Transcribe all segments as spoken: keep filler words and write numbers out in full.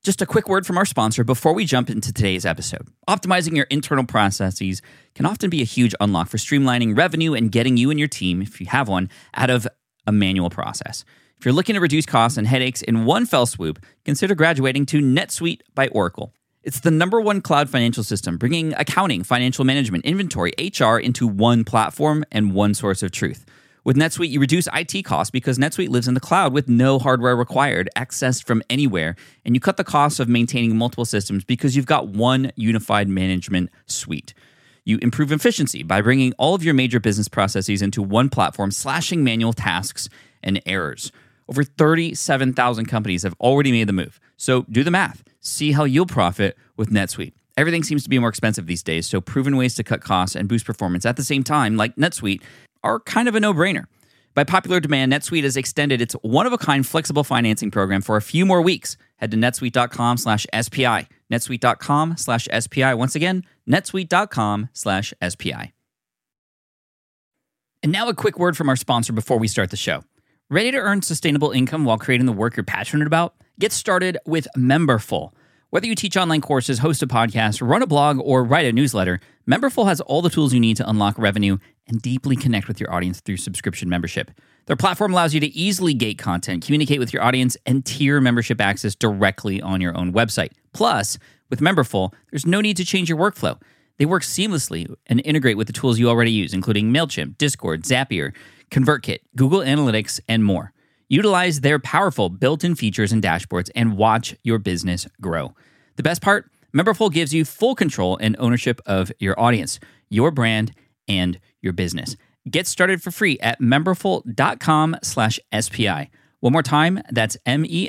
Just a quick word from our sponsor before we jump into today's episode. Optimizing your internal processes can often be a huge unlock for streamlining revenue and getting you and your team, if you have one, out of a manual process. If you're looking to reduce costs and headaches in one fell swoop, consider graduating to NetSuite by Oracle. It's the number one cloud financial system, bringing accounting, financial management, inventory, H R into one platform and one source of truth. With NetSuite, you reduce I T costs because NetSuite lives in the cloud with no hardware required, accessed from anywhere, and you cut the cost of maintaining multiple systems because you've got one unified management suite. You improve efficiency by bringing all of your major business processes into one platform, slashing manual tasks and errors. Over thirty-seven thousand companies have already made the move. So do the math. See how you'll profit with NetSuite. Everything seems to be more expensive these days, so proven ways to cut costs and boost performance at the same time, like NetSuite, are kind of a no-brainer. By popular demand, NetSuite has extended its one-of-a-kind flexible financing program for a few more weeks. Head to netsuite.com slash SPI. netsuite.com slash SPI. Once again, netsuite.com slash SPI. And now a quick word from our sponsor before we start the show. Ready to earn sustainable income while creating the work you're passionate about? Get started with Memberful. Whether you teach online courses, host a podcast, run a blog, or write a newsletter, Memberful has all the tools you need to unlock revenue and deeply connect with your audience through subscription membership. Their platform allows you to easily gate content, communicate with your audience, and tier membership access directly on your own website. Plus, with Memberful, there's no need to change your workflow. They work seamlessly and integrate with the tools you already use, including MailChimp, Discord, Zapier, ConvertKit, Google Analytics, and more. Utilize their powerful built-in features and dashboards and watch your business grow. The best part? Memberful gives you full control and ownership of your audience, your brand, and your business. Get started for free at memberful.com slash SPI. One more time, that's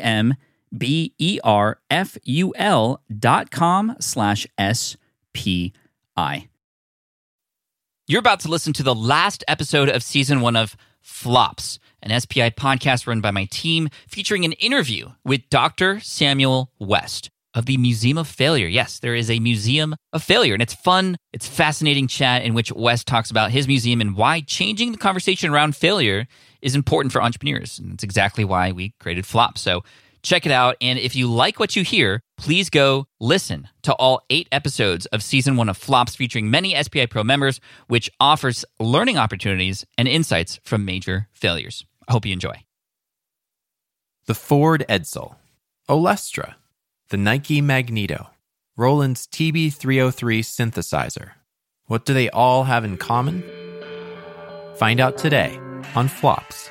M-E-M-B-E-R-F-U-L dot com slash S-P-I. You're about to listen to the last episode of season one of Flops, an S P I podcast run by my team, featuring an interview with Doctor Samuel West of the Museum of Failure. Yes, there is a Museum of Failure, and it's fun. It's fascinating chat in which West talks about his museum and why changing the conversation around failure is important for entrepreneurs. And it's exactly why we created Flops. So check it out. And if you like what you hear, please go listen to all eight episodes of season one of Flops featuring many S P I Pro members, which offers learning opportunities and insights from major failures. I hope you enjoy. The Ford Edsel, Olestra, the Nike Magneto, Roland's T B three oh three synthesizer. What do they all have in common? Find out today on Flops.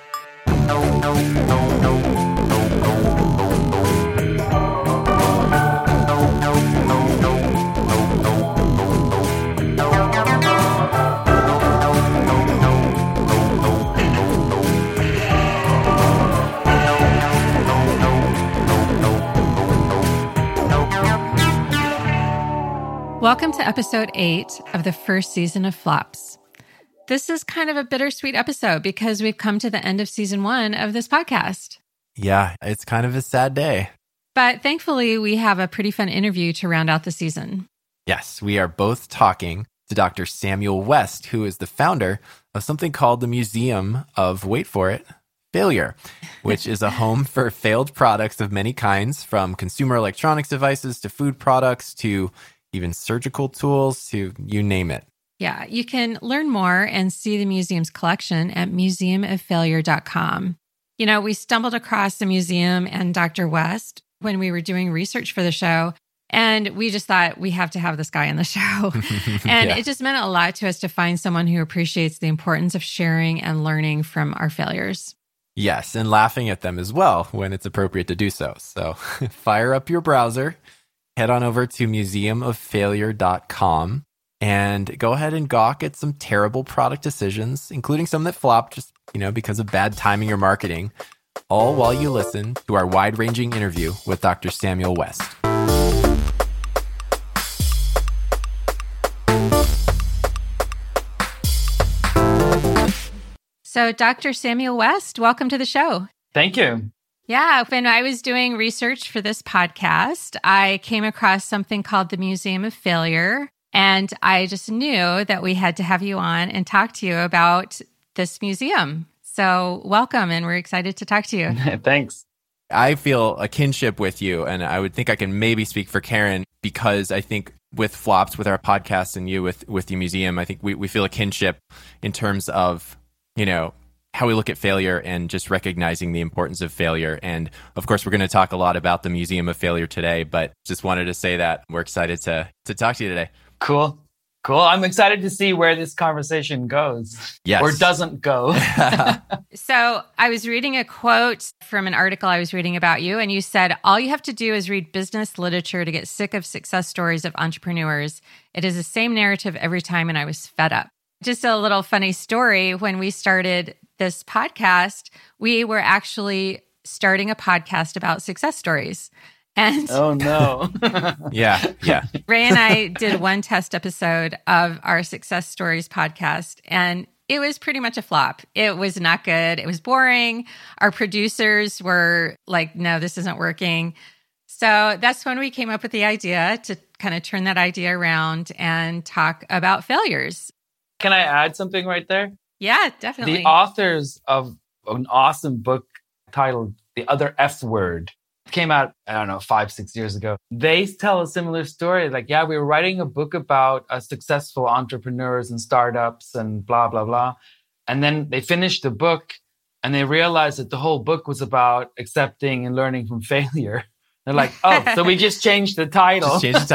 Welcome to episode eight of the first season of Flops. This is kind of a bittersweet episode because we've come to the end of season one of this podcast. Yeah, it's kind of a sad day. But thankfully, we have a pretty fun interview to round out the season. Yes, we are both talking to Doctor Samuel West, who is the founder of something called the Museum of, wait for it, Failure, which is a home for failed products of many kinds, from consumer electronics devices to food products to even surgical tools to you name it. Yeah, you can learn more and see the museum's collection at museum of failure dot com. You know, we stumbled across the museum and Doctor West when we were doing research for the show, and we just thought we have to have this guy on the show. And yeah. It just meant a lot to us to find someone who appreciates the importance of sharing and learning from our failures. Yes, and laughing at them as well when it's appropriate to do so. So fire up your browser, head on over to museum of failure dot com, and go ahead and gawk at some terrible product decisions, including some that flopped just, you know, because of bad timing or marketing, all while you listen to our wide-ranging interview with Doctor Samuel West. So, Doctor Samuel West, welcome to the show. Thank you. Yeah, when I was doing research for this podcast, I came across something called the Museum of Failure, and I just knew that we had to have you on and talk to you about this museum. So welcome, and we're excited to talk to you. Thanks. I feel a kinship with you, and I would think I can maybe speak for Karen, because I think with Flops, with our podcast, and you with, with the museum, I think we, we feel a kinship in terms of, you know, how we look at failure and just recognizing the importance of failure. And of course, we're going to talk a lot about the Museum of Failure today, but just wanted to say that we're excited to to talk to you today. Cool. Cool. I'm excited to see where this conversation goes. Yes. Or doesn't go. So I was reading a quote from an article I was reading about you, and you said, all you have to do is read business literature to get sick of success stories of entrepreneurs. It is the same narrative every time, and I was fed up. Just a little funny story. When we started this podcast, we were actually starting a podcast about success stories. And oh, no. yeah, yeah. Ray and I did one test episode of our Success Stories podcast, and it was pretty much a flop. It was not good. It was boring. Our producers were like, no, this isn't working. So that's when we came up with the idea to kind of turn that idea around and talk about failures. Can I add something right there? Yeah, definitely. The authors of an awesome book titled The Other F Word came out, I don't know, five, six years ago. They tell a similar story. Like, yeah, we were writing a book about uh, successful entrepreneurs and startups and blah, blah, blah. And then they finished the book and they realized that the whole book was about accepting and learning from failure. They're like, oh, so we just changed the title. Just changed the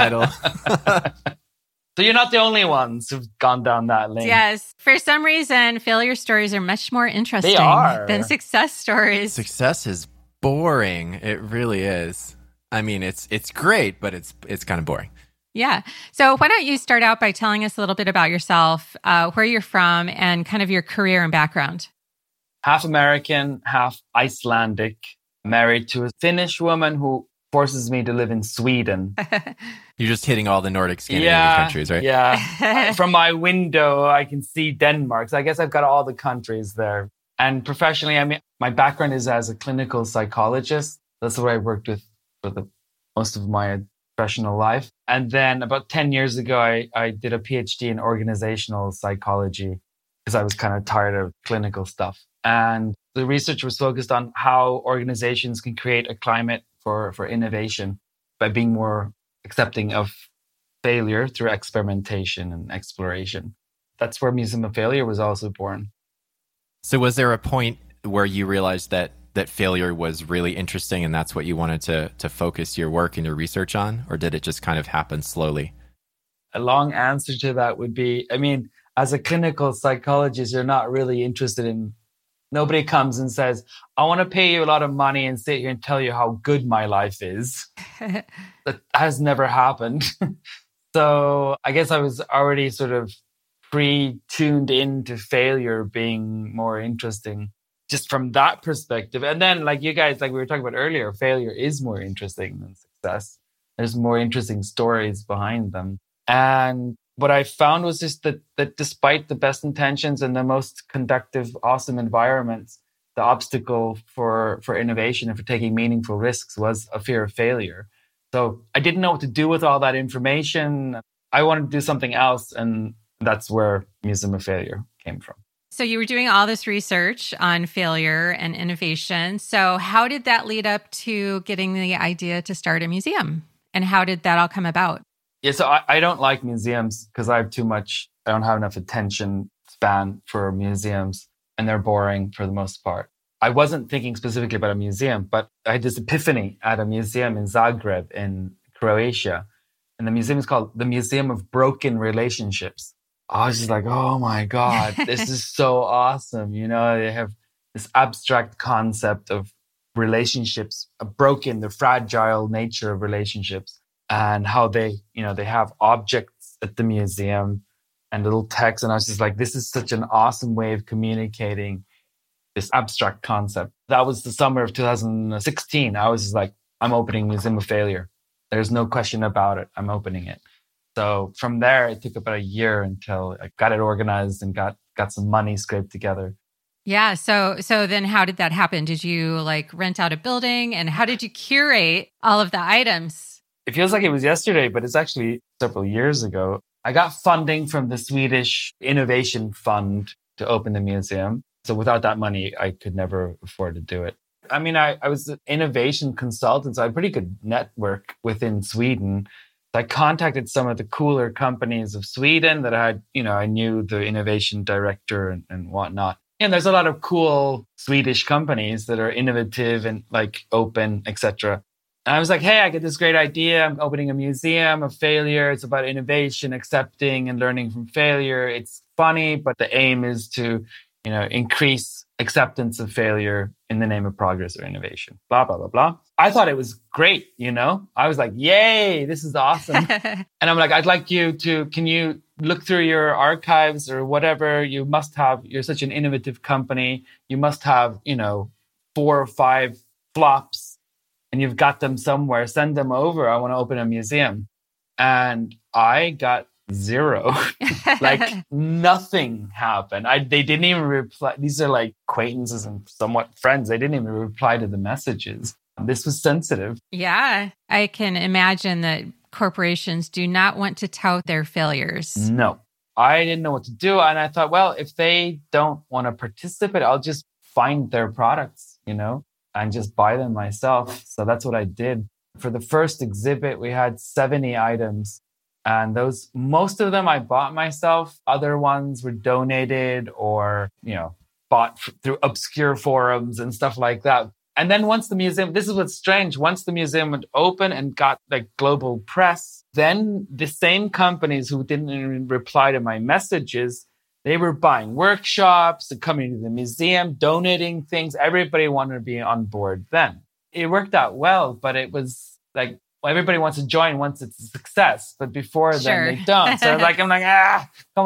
title. So you're not the only ones who've gone down that lane. Yes. For some reason, failure stories are much more interesting They are. than success stories. Success is boring. It really is. I mean, it's it's great, but it's it's kind of boring. Yeah. So why don't you start out by telling us a little bit about yourself, uh, where you're from, and kind of your career and background. Half American, half Icelandic, married to a Finnish woman who forces me to live in Sweden. You're just hitting all the Nordic Scandinavian yeah, countries, right? Yeah. From my window, I can see Denmark. So I guess I've got all the countries there. And professionally, I mean, my background is as a clinical psychologist. That's what I worked with for the most of my professional life. And then about ten years ago, I, I did a PhD in organizational psychology because I was kind of tired of clinical stuff. And the research was focused on how organizations can create a climate for, for innovation by being more accepting of failure through experimentation and exploration. That's where Museum of Failure was also born. So was there a point where you realized that that failure was really interesting and that's what you wanted to to focus your work and your research on? Or did it just kind of happen slowly? A long answer to that would be, I mean, as a clinical psychologist, you're not really interested in, nobody comes and says, I want to pay you a lot of money and sit here and tell you how good my life is. That has never happened. So I guess I was already sort of pre-tuned into failure being more interesting just from that perspective. And then like you guys, like we were talking about earlier, failure is more interesting than success. There's more interesting stories behind them. And what I found was just that, that despite the best intentions and the most conductive, awesome environments, the obstacle for, for innovation and for taking meaningful risks was a fear of failure. So I didn't know what to do with all that information. I wanted to do something else. And that's where Museum of Failure came from. So you were doing all this research on failure and innovation. So how did that lead up to getting the idea to start a museum? And how did that all come about? Yeah, so I, I don't like museums because I have too much, I don't have enough attention span for museums and they're boring for the most part. I wasn't thinking specifically about a museum, but I had this epiphany at a museum in Zagreb in Croatia. And the museum is called the Museum of Broken Relationships. I was just like, oh my God, this is so awesome. You know, they have this abstract concept of relationships, a broken, the fragile nature of relationships and how they, you know, they have objects at the museum and little text. And I was just like, this is such an awesome way of communicating this abstract concept. That was the summer of two thousand sixteen. I was just like, I'm opening Museum of Failure. There's no question about it. I'm opening it. So from there, it took about a year until I got it organized and got, got some money scraped together. Yeah. So, so then how did that happen? Did you like rent out a building and how did you curate all of the items? It feels like it was yesterday, but it's actually several years ago. I got funding from the Swedish Innovation Fund to open the museum. So without that money, I could never afford to do it. I mean, I, I was an innovation consultant, so I had a pretty good network within Sweden. So I contacted some of the cooler companies of Sweden that I had, you know, I knew the innovation director and, and whatnot. And there's a lot of cool Swedish companies that are innovative and like open, et cetera. And I was like, hey, I get this great idea. I'm opening a museum of failure. It's about innovation, accepting and learning from failure. It's funny, but the aim is to, you know, increase acceptance of failure in the name of progress or innovation, blah, blah, blah, blah. I thought it was great, you know? I was like, yay, this is awesome. And I'm like, I'd like you to, can you look through your archives or whatever? You must have, you're such an innovative company. You must have, you know, four or five flops and you've got them somewhere. Send them over. I want to open a museum. And I got zero. Like nothing happened. I they didn't even reply. These are like acquaintances and somewhat friends. They didn't even reply to the messages. This was sensitive. Yeah. I can imagine that corporations do not want to tout their failures. No. I didn't know what to do. And I thought, well, if they don't want to participate, I'll just find their products, you know, and just buy them myself. So that's what I did. For the first exhibit, we had seventy items. And those, most of them I bought myself. Other ones were donated or, you know, bought f- through obscure forums and stuff like that. And then once the museum, this is what's strange, once the museum went open and got like global press, then the same companies who didn't even reply to my messages, they were buying workshops and coming to the museum, donating things. Everybody wanted to be on board then. It worked out well, but it was like, well, everybody wants to join once it's a success, but before Sure. then they don't. So like, I'm like, ah, come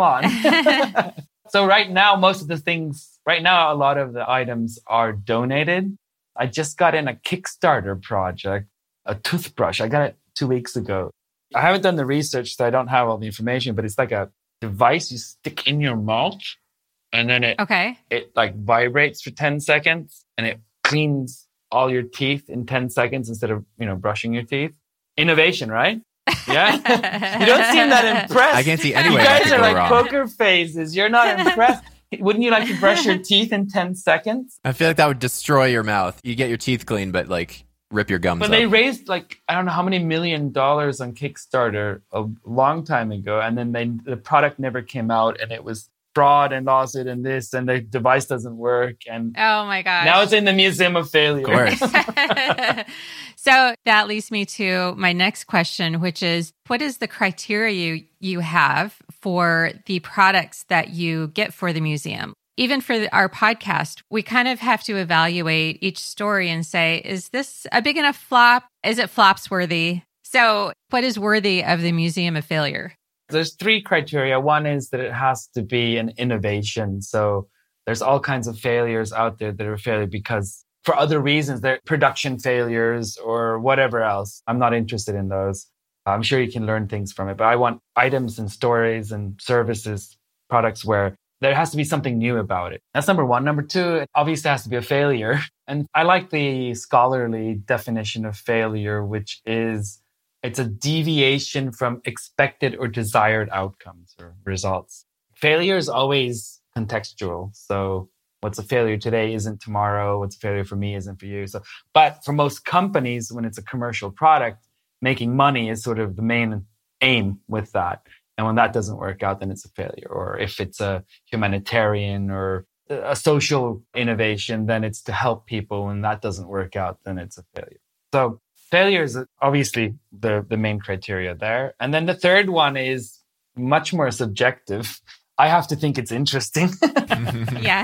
on. So right now, most of the things, right now, a lot of the items are donated. I just got in a Kickstarter project, a toothbrush. I got it two weeks ago. I haven't done the research, so I don't have all the information, but it's like a device you stick in your mouth and then it, Okay. it like vibrates for ten seconds and it cleans all your teeth in ten seconds instead of, you know, brushing your teeth. Innovation, right? Yeah. You don't seem that impressed. I can't see any You way that guys could are go like wrong. poker faces. You're not impressed. Wouldn't you like to brush your teeth in ten seconds? I feel like that would destroy your mouth. You get your teeth clean, but like rip your gums But up. they raised like, I don't know how many million dollars on Kickstarter a long time ago. And then they the product never came out and it was fraud and lawsuit and this and the device doesn't work. And Oh my gosh. now it's in the Museum of Failure. Of course. So that leads me to my next question, which is, what is the criteria you, you have for the products that you get for the museum? Even for the, our podcast, we kind of have to evaluate each story and say, is this a big enough flop? Is it flops worthy? So what is worthy of the Museum of Failure? There's three criteria. One is that it has to be an innovation. So there's all kinds of failures out there that are failure because for other reasons, they're production failures or whatever else. I'm not interested in those. I'm sure you can learn things from it, but I want items and stories and services, products where there has to be something new about it. That's number one. Number two, it obviously has to be a failure. And I like the scholarly definition of failure, which is it's a deviation from expected or desired outcomes or results. Failure is always contextual. So what's a failure today isn't tomorrow. What's a failure for me isn't for you. So, but for most companies, when it's a commercial product, making money is sort of the main aim with that. And when that doesn't work out, then it's a failure. Or if it's a humanitarian or a social innovation, then it's to help people. When that doesn't work out, then it's a failure. So failure is obviously the, the main criteria there. And then the third one is much more subjective. I have to think it's interesting. Yeah.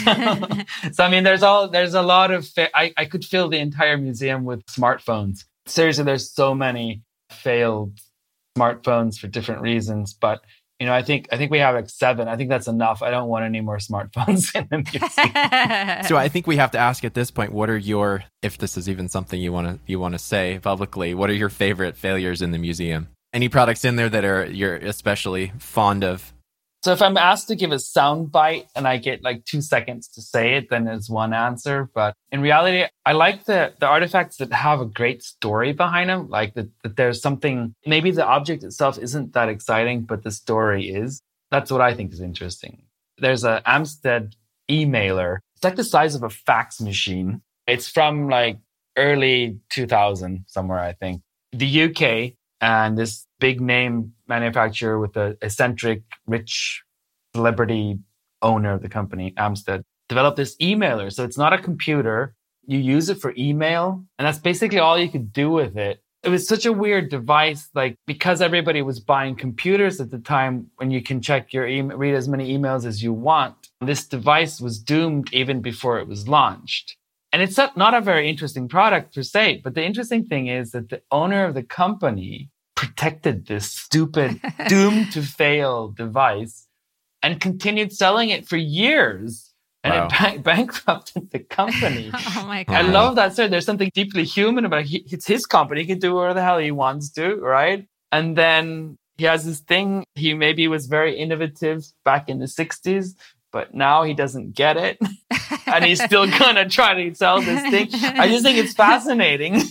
so, so, I mean, there's all there's a lot of, fa- I, I could fill the entire museum with smartphones. Seriously, there's so many failed smartphones for different reasons. But, you know, I think I think we have like seven. I think that's enough. I don't want any more smartphones in the museum. So I think we have to ask at this point, what are your, if this is even something you want to you want to say publicly, what are your favorite failures in the museum? Any products in there that are you're especially fond of? So if I'm asked to give a sound bite and I get like two seconds to say it, then it's one answer. But in reality, I like the, the artifacts that have a great story behind them. Like that, that there's something, maybe the object itself isn't that exciting, but the story is. That's what I think is interesting. There's a Amstead emailer. It's like the size of a fax machine. It's from like early two thousand somewhere, I think. The U K and this big name manufacturer with the eccentric, rich celebrity owner of the company, Amstead, developed this emailer. So it's not a computer. You use it for email, and that's basically all you could do with it. It was such a weird device, like because everybody was buying computers at the time when you can check your email, read as many emails as you want. This device was doomed even before it was launched. And it's not a very interesting product per se, but the interesting thing is that the owner of the company protected this stupid, doomed to fail device and continued selling it for years. And wow. it bank- bankrupted the company. Oh my God. I love that story. There's something deeply human about it. It's his company. He can do whatever the hell he wants to, right? And then he has this thing. He maybe was very innovative back in the sixties, but now he doesn't get it. And he's still going to try to sell this thing. I just think it's fascinating.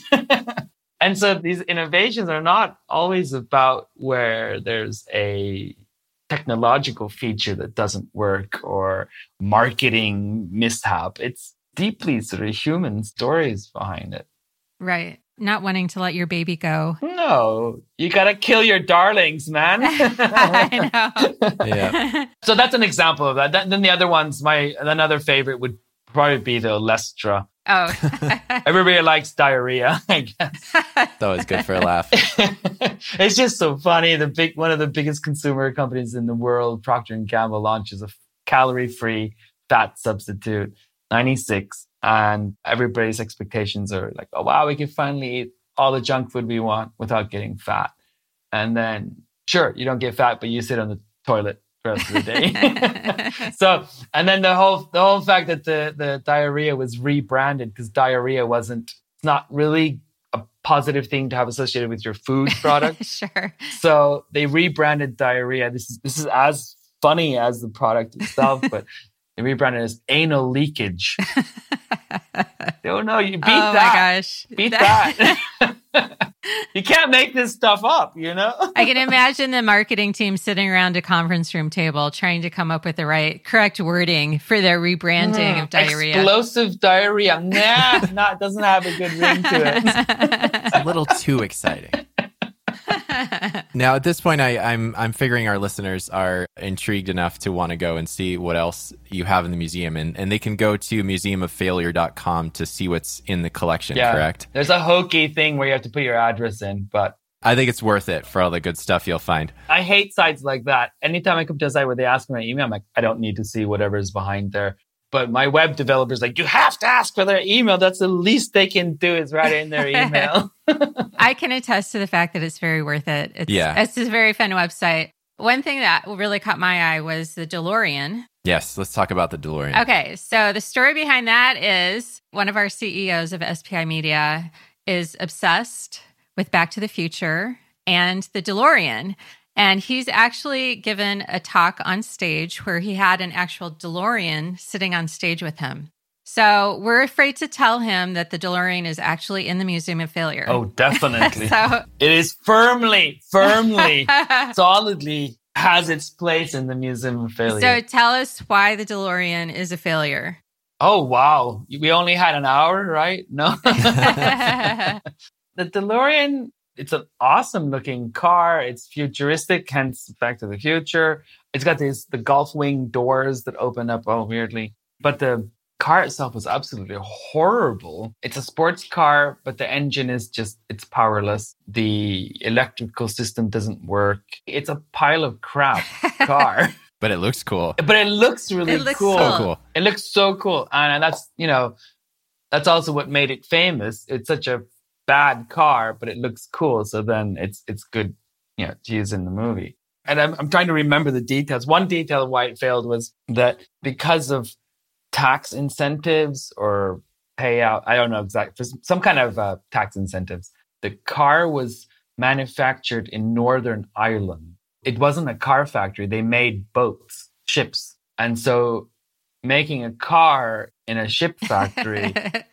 And so these innovations are not always about where there's a technological feature that doesn't work or marketing mishap. It's deeply sort of human stories behind it. Right. Not wanting to let your baby go. No, you got to kill your darlings, man. I know. Yeah. So that's an example of that. Then the other ones, my another favorite would probably be the Olestra. Oh. Everybody likes diarrhea, I guess. That was good for a laugh. It's just so funny. The big one of the biggest consumer companies in the world, Procter and Gamble, launches a calorie-free fat substitute, ninety-six, and everybody's expectations are like, oh wow, we can finally eat all the junk food we want without getting fat. And then, sure, you don't get fat, but you sit on the toilet the rest of the day. So, and then the whole the whole fact that the the diarrhea was rebranded because diarrhea wasn't it's not really a positive thing to have associated with your food product. Sure. So they rebranded diarrhea. This is this is as funny as the product itself, but they rebranded it as anal leakage. Oh no, you beat oh that. My gosh. Beat that. You can't make this stuff up, you know? I can imagine the marketing team sitting around a conference room table trying to come up with the right, correct wording for their rebranding mm, of diarrhea. Explosive diarrhea. Nah, not, doesn't have a good ring to it. It's a little too exciting. Now, at this point, I, I'm I'm figuring our listeners are intrigued enough to want to go and see what else you have in the museum, and, and they can go to museum of failure dot com to see what's in the collection, yeah, correct? There's a hokey thing where you have to put your address in, but I think it's worth it for all the good stuff you'll find. I hate sites like that. Anytime I come to a site where they ask for my email, I'm like, I don't need to see whatever's behind there. But my web developer's like, you have to ask for their email. That's the least they can do is write in their email. I can attest to the fact that it's very worth it. It's, yeah. It's a very fun website. One thing that really caught my eye was the DeLorean. Yes, let's talk about the DeLorean. Okay, so the story behind that is one of our C E Os of S P I Media is obsessed with Back to the Future and the DeLorean. And he's actually given a talk on stage where he had an actual DeLorean sitting on stage with him. So we're afraid to tell him that the DeLorean is actually in the Museum of Failure. Oh, definitely. So, it is firmly, firmly, solidly has its place in the Museum of Failure. So tell us why the DeLorean is a failure. Oh, wow. We only had an hour, right? No. The DeLorean, it's an awesome looking car. It's futuristic, hence Back to the Future. It's got these the Gulf wing doors that open up all weirdly. But the car itself was absolutely horrible. It's a sports car, but the engine is just, it's powerless. The electrical system doesn't work. It's a pile of crap car. But it looks cool. But it looks really it looks cool. cool. So cool. It looks so cool. And that's, you know, that's also what made it famous. It's such a bad car, but it looks cool. So then it's it's good, you know, to use in the movie. And I'm, I'm trying to remember the details. One detail of why it failed was that because of tax incentives or payout, I don't know exactly, some kind of uh, tax incentives, the car was manufactured in Northern Ireland. It wasn't a car factory. They made boats, ships. And so making a car in a ship factory.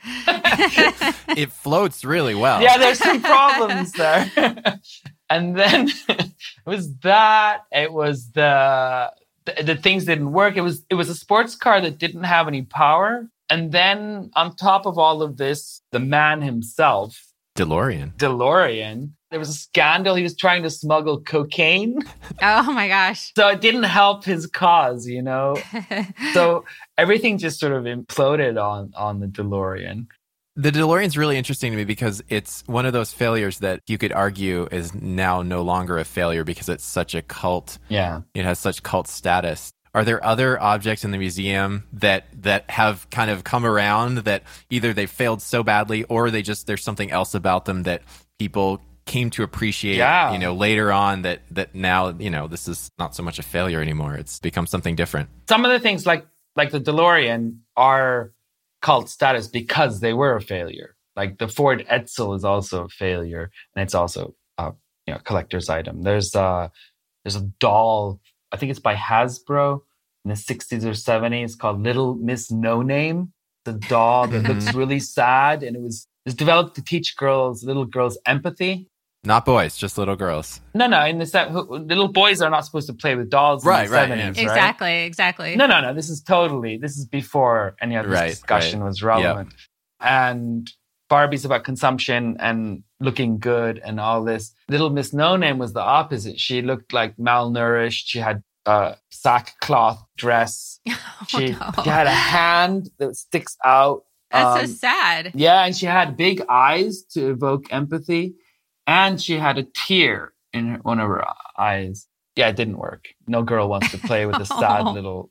It floats really well. Yeah, there's some problems there. And then it was that. It was the, the the things didn't work. It was it was a sports car that didn't have any power. And then on top of all of this, the man himself, DeLorean. DeLorean, there was a scandal. He was trying to smuggle cocaine. Oh my gosh. So it didn't help his cause, you know? So everything just sort of imploded on, on the DeLorean. The DeLorean's really interesting to me because it's one of those failures that you could argue is now no longer a failure because it's such a cult. Yeah. It has such cult status. Are there other objects in the museum that that have kind of come around that either they failed so badly or they just there's something else about them that people came to appreciate, yeah. you know, later on that that now, you know, this is not so much a failure anymore. It's become something different. Some of the things like like the DeLorean are cult status because they were a failure. Like the Ford Edsel is also a failure, and it's also a you know collector's item. There's a there's a doll, I think it's by Hasbro in the sixties or seventies called Little Miss No Name. The doll that looks really sad, and it was it was developed to teach girls, little girls, empathy. Not boys, just little girls. No, no. In the set, little boys are not supposed to play with dolls. Right, in the right, seventies, yeah. right. Exactly, exactly. No, no, no. This is totally. This is before any of this Right, discussion right. was relevant. Yep. And Barbie's about consumption and looking good and all this. Little Miss No Name was the opposite. She looked like malnourished. She had a sackcloth dress. Oh, she, no. she had a hand that sticks out. That's Um, so sad. Yeah, and she had big eyes to evoke empathy. And she had a tear in her, one of her eyes. Yeah, it didn't work. No girl wants to play with a sad Oh. little...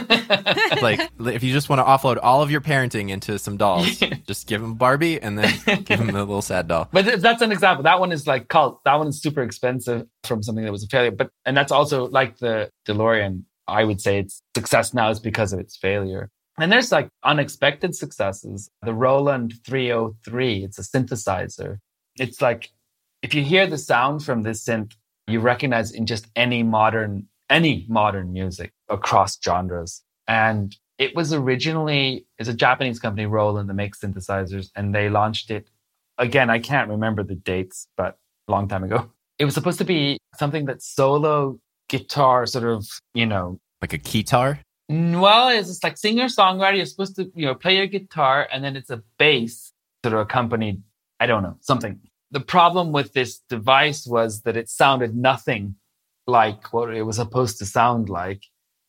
Like, if you just want to offload all of your parenting into some dolls, just give them Barbie and then give them the little sad doll. But th- that's an example. That one is like cult. That one is super expensive from something that was a failure. But and that's also like the DeLorean. I would say its success now is because of its failure. And there's like unexpected successes. The Roland three oh three, it's a synthesizer. It's like, if you hear the sound from this synth, you recognize in just any modern, any modern music across genres. And it was originally, it's a Japanese company, Roland, that makes synthesizers. And they launched it, again, I can't remember the dates, but a long time ago. It was supposed to be something that solo guitar sort of, you know. Like a keytar? Well, it's just like singer-songwriter. You're supposed to, you know, play your guitar and then it's a bass sort of accompanied, I don't know, something. The problem with this device was that it sounded nothing like what it was supposed to sound like.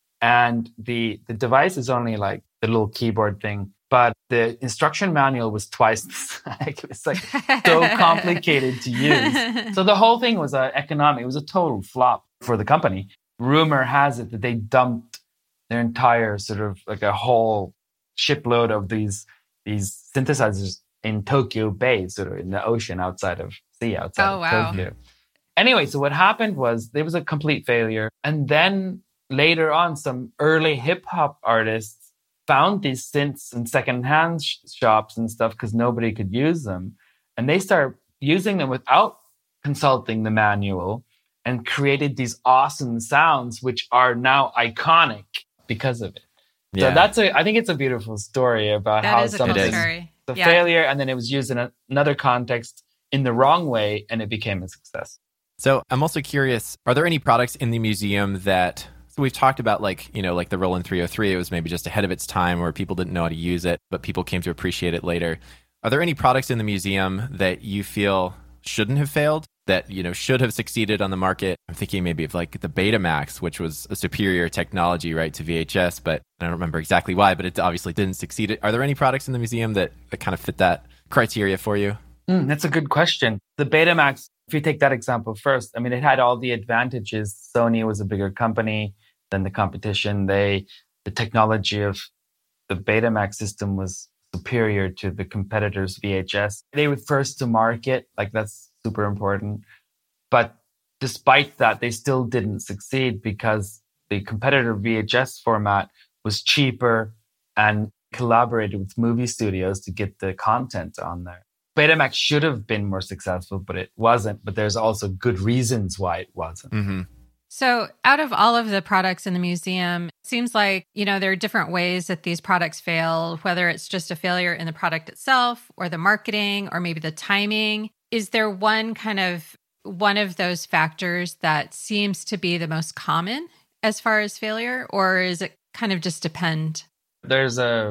And the the device is only like the little keyboard thing, but the instruction manual was twice the size. It was like so complicated to use. So the whole thing was uh, economic. It was a total flop for the company. Rumor has it that they dumped their entire sort of like a whole shipload of these these synthesizers in Tokyo Bay, sort of in the ocean outside of sea, outside Oh, of wow. Tokyo. Anyway, so what happened was there was a complete failure. And then later on, some early hip hop artists found these synths in secondhand sh- shops and stuff because nobody could use them. And they started using them without consulting the manual and created these awesome sounds, which are now iconic because of it. Yeah. So that's a, I think it's a beautiful story about That how is a cool something, story. the Yeah. failure, and then it was used in a, another context in the wrong way, and it became a success. So I'm also curious, are there any products in the museum that, so we've talked about like, you know, like the Roland three oh three, it was maybe just ahead of its time where people didn't know how to use it, but people came to appreciate it later. Are there any products in the museum that you feel shouldn't have failed, that, you know, should have succeeded on the market? I'm thinking maybe of like the Betamax, which was a superior technology, right, to V H S, but I don't remember exactly why, but it obviously didn't succeed. Are there any products in the museum that, that kind of fit that criteria for you? Mm, that's a good question. The Betamax, if you take that example first, I mean, it had all the advantages. Sony was a bigger company than the competition. They, the technology of the Betamax system was superior to the competitors' V H S. They were first to market, like that's super important. But despite that, they still didn't succeed because the competitor V H S format was cheaper and collaborated with movie studios to get the content on there. Betamax should have been more successful, but it wasn't. But there's also good reasons why it wasn't. Mm-hmm. So out of all of the products in the museum, it seems like, you know, there are different ways that these products fail, whether it's just a failure in the product itself or the marketing or maybe the timing. Is there one kind of one of those factors that seems to be the most common as far as failure, or is it kind of just depend? There's a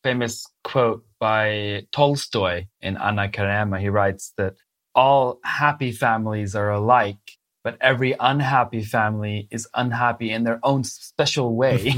famous quote by Tolstoy in Anna Karenina. He writes that all happy families are alike, but every unhappy family is unhappy in their own special way.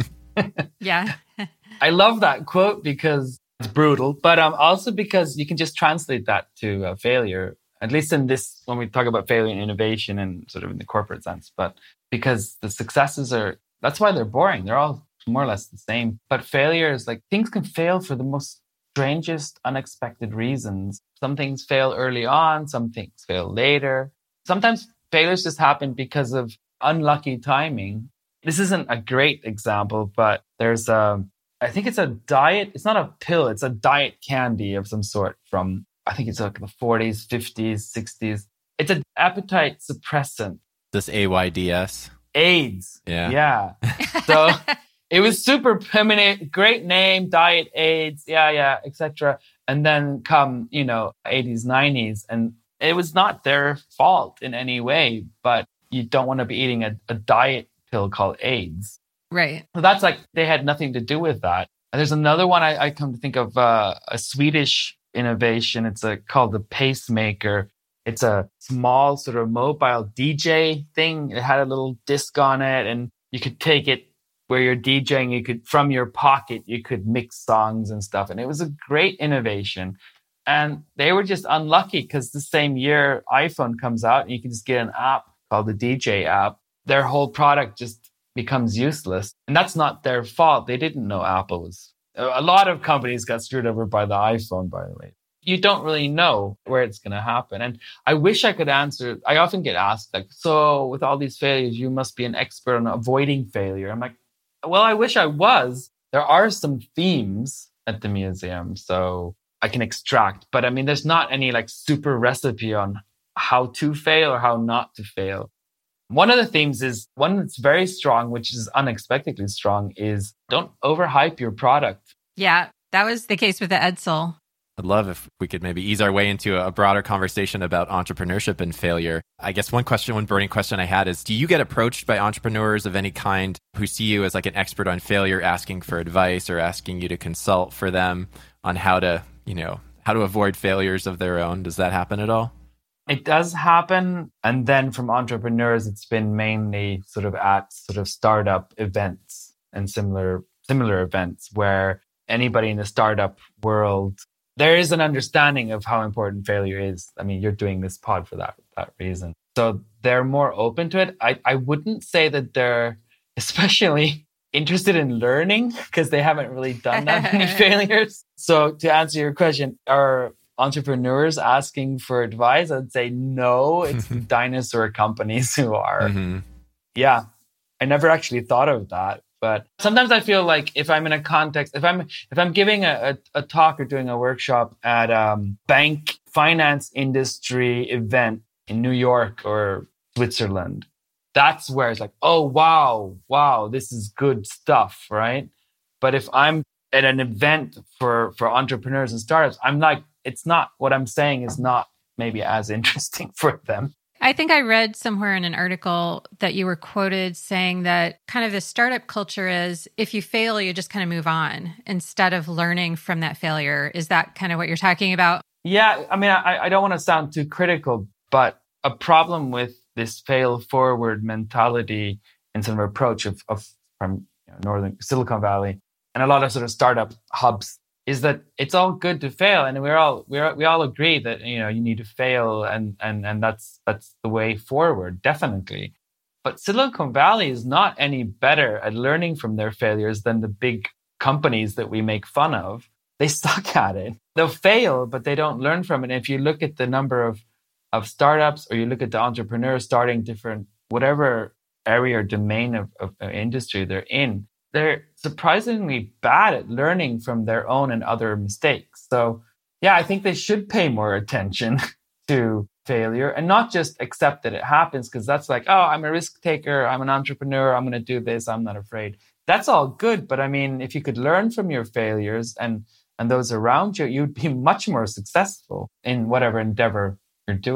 Yeah. I love that quote because it's brutal, but um, also because you can just translate that to uh, failure, at least in this, when we talk about failure and innovation and sort of in the corporate sense. But because the successes are, that's why they're boring. They're all more or less the same. But failure is like, things can fail for the most strangest, unexpected reasons. Some things fail early on, some things fail later. Sometimes failures just happen because of unlucky timing. This isn't a great example, but there's a, I think it's a diet. It's not a pill. It's a diet candy of some sort from, I think it's like the forties, fifties, sixties. It's an appetite suppressant. This A Y D S. AIDS. Yeah. Yeah. So it was super, I mean, it- great name, diet AIDS. Yeah, yeah, et cetera. And then come, you know, eighties, nineties. And it was not their fault in any way, but you don't want to be eating a, a diet pill called AIDS. Right. So that's like, they had nothing to do with that. And there's another one I, I come to think of, uh, a Swedish innovation. It's a, called the Pacemaker. It's a small sort of mobile D J thing. It had a little disc on it and you could take it where you're DJing. You could, from your pocket, you could mix songs and stuff. And it was a great innovation. And they were just unlucky because the same year iPhone comes out and you can just get an app called the D J app. Their whole product just becomes useless. And that's not their fault. They didn't know Apple was. A lot of companies got screwed over by the iPhone, by the way. You don't really know where it's going to happen. And I wish I could answer. I often get asked, like, so with all these failures, you must be an expert on avoiding failure. I'm like, well, I wish I was. There are some themes at the museum, so I can extract. But I mean, there's not any like super recipe on how to fail or how not to fail. One of the themes is one that's very strong, which is unexpectedly strong, is don't overhype your product. Yeah. That was the case with the Edsel. I'd love if we could maybe ease our way into a broader conversation about entrepreneurship and failure. I guess one question, one burning question I had is, do you get approached by entrepreneurs of any kind who see you as like an expert on failure, asking for advice or asking you to consult for them on how to, you know, how to avoid failures of their own? Does that happen at all? It does happen. And then from entrepreneurs, it's been mainly sort of at sort of startup events and similar, similar events where anybody in the startup world, there is an understanding of how important failure is. I mean, you're doing this pod for that, that reason. So they're more open to it. I, I wouldn't say that they're especially interested in learning because they haven't really done that many failures. So to answer your question, are entrepreneurs asking for advice? I'd say no, it's the dinosaur companies who are. Mm-hmm. Yeah, I never actually thought of that. But sometimes I feel like if I'm in a context, if I'm if I'm giving a, a, a talk or doing a workshop at a bank finance industry event in New York or Switzerland, that's where it's like, oh, wow, wow, this is good stuff, right? But if I'm at an event for, for entrepreneurs and startups, I'm like, it's not, what I'm saying is not maybe as interesting for them. I think I read somewhere in an article that you were quoted saying that kind of the startup culture is if you fail, you just kind of move on instead of learning from that failure. Is that kind of what you're talking about? Yeah. I mean, I, I don't want to sound too critical, but a problem with this fail forward mentality and sort of approach of, of from you know, Northern Silicon Valley and a lot of sort of startup hubs is that it's all good to fail, and we're all we we all agree that you know you need to fail, and and and that's that's the way forward, definitely. But Silicon Valley is not any better at learning from their failures than the big companies that we make fun of. They suck at it. They'll fail, but they don't learn from it. And if you look at the number of of startups, or you look at the entrepreneurs starting different whatever area or domain of, of, of industry they're in, they're surprisingly bad at learning from their own and other mistakes. So yeah, I think they should pay more attention to failure and not just accept that it happens, because that's like, oh, I'm a risk taker, I'm an entrepreneur, I'm going to do this, I'm not afraid. That's all good. But I mean, if you could learn from your failures and, and those around you, you'd be much more successful in whatever endeavor you're doing.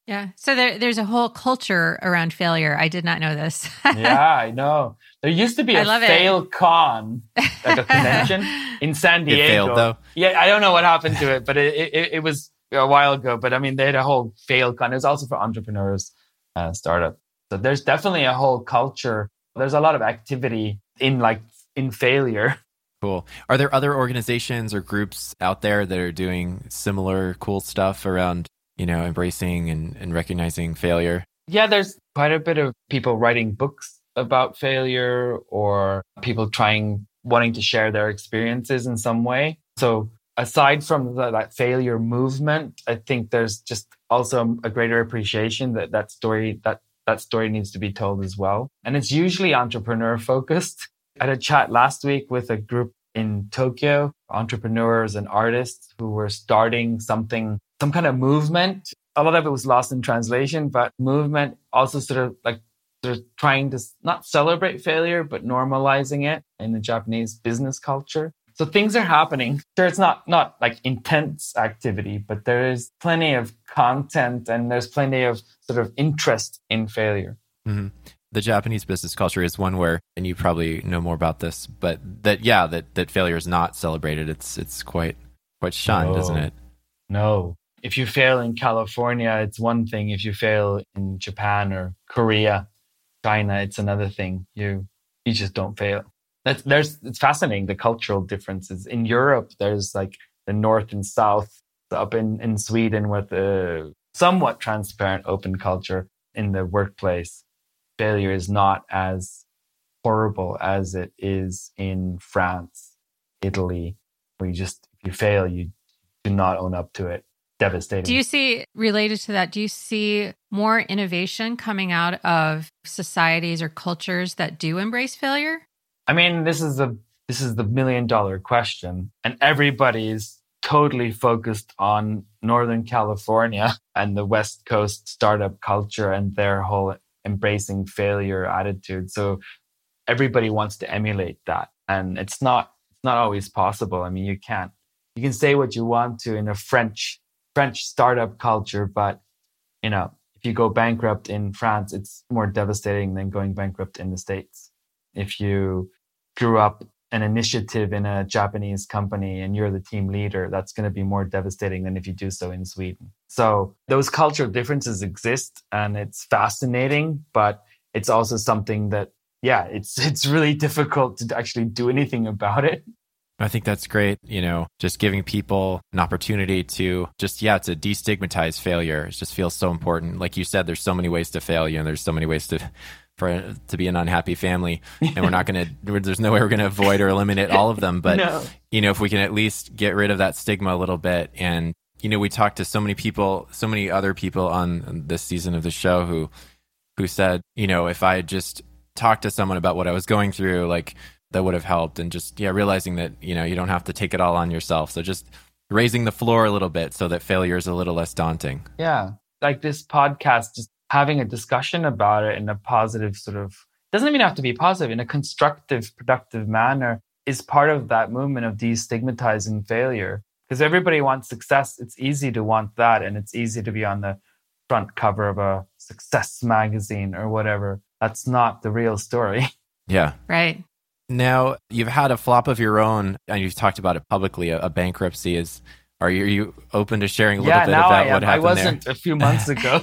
Yeah. So there, there's a whole culture around failure. I did not know this. Yeah, I know. There used to be I a love it. fail con, like a convention in San Diego. It failed, though. Yeah, I don't know what happened to it, but it, it, it was a while ago. But I mean, they had a whole fail con. It was also for entrepreneurs, uh, startup. So there's definitely a whole culture. There's a lot of activity in like in failure. Cool. Are there other organizations or groups out there that are doing similar cool stuff around, you know, embracing and, and recognizing failure? Yeah, there's quite a bit of people writing books about failure or people trying, wanting to share their experiences in some way. So aside from the, that failure movement, I think there's just also a greater appreciation that that story, that, that story needs to be told as well. And it's usually entrepreneur focused. I had a chat last week with a group in Tokyo, entrepreneurs and artists who were starting something, some kind of movement. A lot of it was lost in translation, but movement also sort of like they're trying to not celebrate failure, but normalizing it in the Japanese business culture. So things are happening. Sure, it's not, not like intense activity, but there is plenty of content and there's plenty of sort of interest in failure. Mm-hmm. The Japanese business culture is one where, and you probably know more about this, but that, yeah, that, that failure is not celebrated. It's, it's quite, quite shunned, No. isn't it? No. If you fail in California, it's one thing. If you fail in Japan or Korea, China, it's another thing. You, you just don't fail. That's, there's, it's fascinating, the cultural differences. In Europe, there's like the North and South. Up in, in Sweden with a somewhat transparent, open culture in the workplace, failure is not as horrible as it is in France, Italy, where you just, if you fail, you do not own up to it. Devastating. Do you see, related to that, do you see more innovation coming out of societies or cultures that do embrace failure? I mean, this is the this is the million dollar question, and everybody's totally focused on Northern California and the West Coast startup culture and their whole embracing failure attitude. So everybody wants to emulate that, and it's not it's not always possible. I mean, you can't you can say what you want to in a French French startup culture, but you know, if you go bankrupt in France, it's more devastating than going bankrupt in the States. If you grew up an initiative in a Japanese company and you're the team leader, that's going to be more devastating than if you do so in Sweden. So those cultural differences exist, and it's fascinating, but it's also something that, yeah, it's it's really difficult to actually do anything about it. I think that's great. You know, just giving people an opportunity to just, yeah, to destigmatize failure. It just feels so important. Like you said, there's so many ways to fail you, and there's so many ways to for to be an unhappy family. And we're not going to, there's no way we're going to avoid or eliminate all of them. But, No. you know, if we can at least get rid of that stigma a little bit. And, you know, we talked to so many people, so many other people on this season of the show who, who said, you know, if I had just talked to someone about what I was going through, like, that would have helped. And just, yeah, realizing that, you know, you don't have to take it all on yourself. So just raising the floor a little bit so that failure is a little less daunting. Yeah. Like this podcast, just having a discussion about it in a positive sort of, doesn't even have to be positive, in a constructive, productive manner is part of that movement of destigmatizing failure. Because everybody wants success. It's easy to want that. And it's easy to be on the front cover of a success magazine or whatever. That's not the real story. Yeah. Right. Now, you've had a flop of your own, and you've talked about it publicly. A, a bankruptcy is. Are you, are you open to sharing a little yeah, bit now about I am. what I happened wasn't there? a few months ago.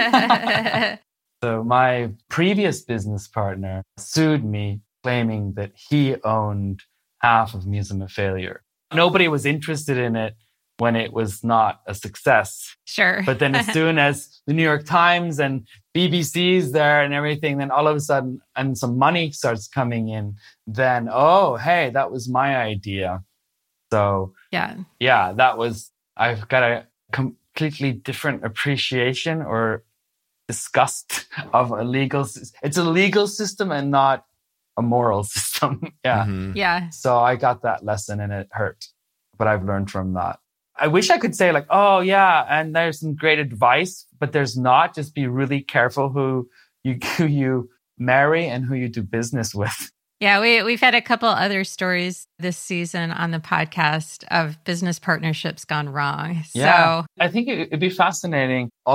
So my previous business partner sued me, claiming that he owned half of Museum of Failure. Nobody was interested in it when it was not a success. Sure. But then as soon as the New York Times and B B C's there and everything, then all of a sudden, and some money starts coming in, then, oh, hey, that was my idea. So yeah. yeah, that was, I've got a completely different appreciation or disgust of a legal, it's a legal system and not a moral system. Yeah. Mhm. Yeah. So I got that lesson and it hurt, but I've learned from that. I wish I could say like, oh yeah, and there's some great advice, but there's not. Just be really careful who you, who you marry and who you do business with. Yeah, we, we've had a couple other stories this season on the podcast of business partnerships gone wrong. Yeah. So I think it, it'd be fascinating also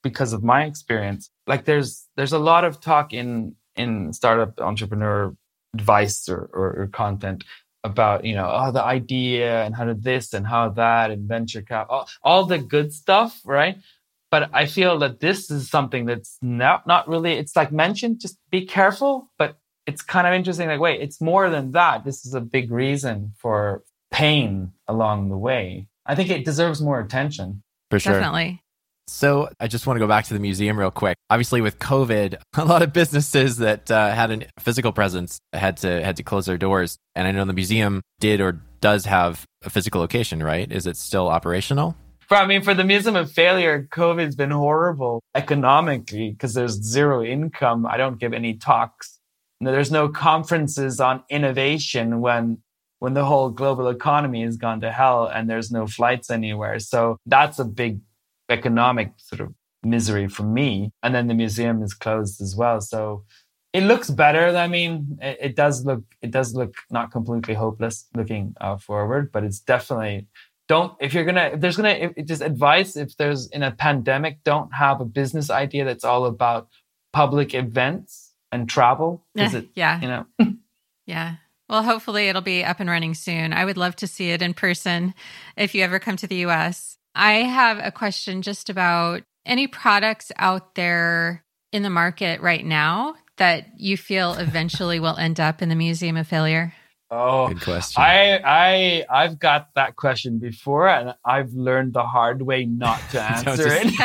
because of my experience. Like there's there's a lot of talk in in startup entrepreneur advice or, or, or content about, you know, oh, the idea and how to this and how that and venture cap, all, all the good stuff, right? But I feel that this is something that's not, not really, it's like mentioned, just be careful, but it's kind of interesting. Like, wait, it's more than that. This is a big reason for pain along the way. I think it deserves more attention. For sure. Definitely. So I just want to go back to the museum real quick. Obviously, with COVID, a lot of businesses that uh, had a physical presence had to had to close their doors. And I know the museum did or does have a physical location, right? Is it still operational? For, I mean, for the Museum of Failure, COVID's been horrible economically because there's zero income. I don't give any talks. There's no conferences on innovation when when the whole global economy has gone to hell and there's no flights anywhere. So that's a big economic sort of misery for me. And then the museum is closed as well. So it looks better. I mean, it, it does look it does look not completely hopeless looking uh, forward, but it's definitely don't if you're gonna if there's gonna if, just advice if there's in a pandemic, don't have a business idea that's all about public events and travel. Is it? Yeah. You know. Yeah. Well, hopefully it'll be up and running soon. I would love to see it in person if you ever come to the U S. I have a question just about any products out there in the market right now that you feel eventually will end up in the Museum of Failure. Oh, good question. I, I, I've got that question before, and I've learned the hard way not to answer just... it.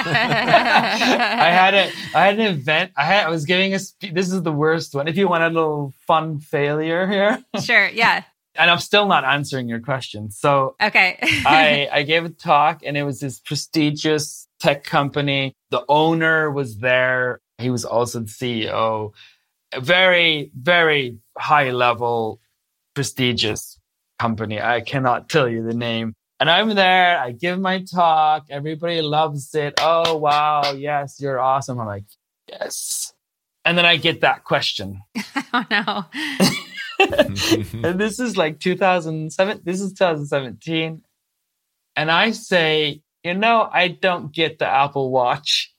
I had a, I had an event. I had, I was giving a. Spe- this is the worst one. If you want a little fun failure here, sure, yeah. And I'm still not answering your question. So okay, I, I gave a talk, and it was this prestigious tech company. The owner was there. He was also the C E O. A very, very high level. Prestigious company. I cannot tell you the name. And I'm there. I give my talk. Everybody loves it. Oh, wow. Yes, you're awesome. I'm like, yes. And then I get that question. Oh, no. And this is like two thousand seven. This is twenty seventeen. And I say, you know, I don't get the Apple Watch.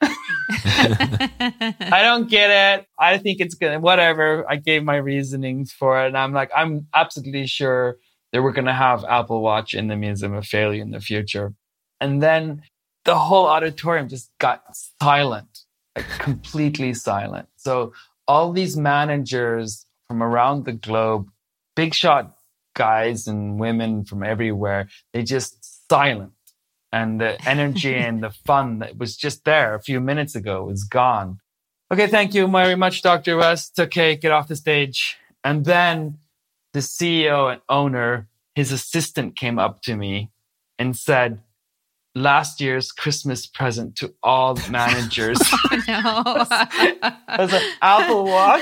I don't get it. I think it's good. Whatever. I gave my reasonings for it. And I'm like, I'm absolutely sure that we're going to have Apple Watch in the Museum of Failure in the future. And then the whole auditorium just got silent, like completely silent. So all these managers from around the globe, big shot guys and women from everywhere, they just silent. And the energy and the fun that was just there a few minutes ago was gone. Okay, thank you very much, Doctor West. Okay, get off the stage. And then the C E O and owner, his assistant came up to me and said, last year's Christmas present to all managers. Oh, no. As an Apple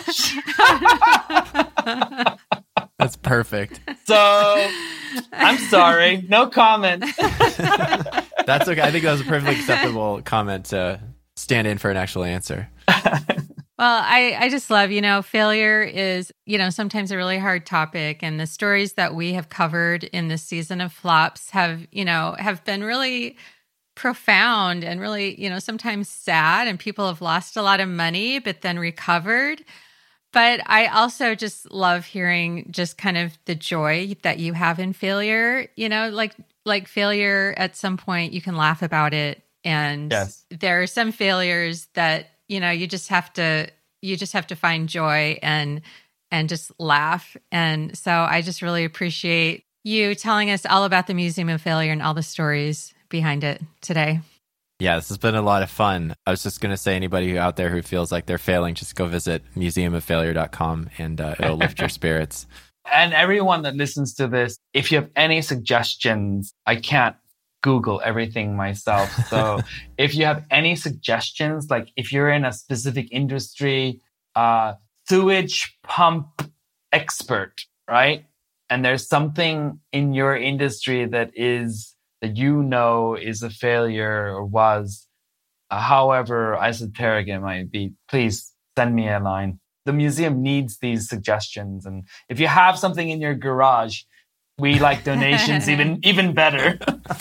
Watch. That's perfect. So I'm sorry. No comment. That's okay. I think that was a perfectly acceptable comment to stand in for an actual answer. Well, I, I just love, you know, failure is, you know, sometimes a really hard topic. And the stories that we have covered in this season of Flops have, you know, have been really profound and really, you know, sometimes sad. And people have lost a lot of money, but then recovered. But I also just love hearing just kind of the joy that you have in failure, you know, like like failure at some point you can laugh about it. And yes. There are some failures that, you know, you just have to you just have to find joy and and just laugh. And so I just really appreciate you telling us all about the Museum of Failure and all the stories behind it today. Yeah, this has been a lot of fun. I was just going to say, anybody out there who feels like they're failing, just go visit museum of failure dot com and uh, it'll lift your spirits. And everyone that listens to this, if you have any suggestions, I can't Google everything myself. So if you have any suggestions, like if you're in a specific industry, uh, sewage pump expert, right? And there's something in your industry that is that you know is a failure or was, uh, however esoteric it might be, please send me a line. The museum needs these suggestions. And if you have something in your garage, we like donations even even better.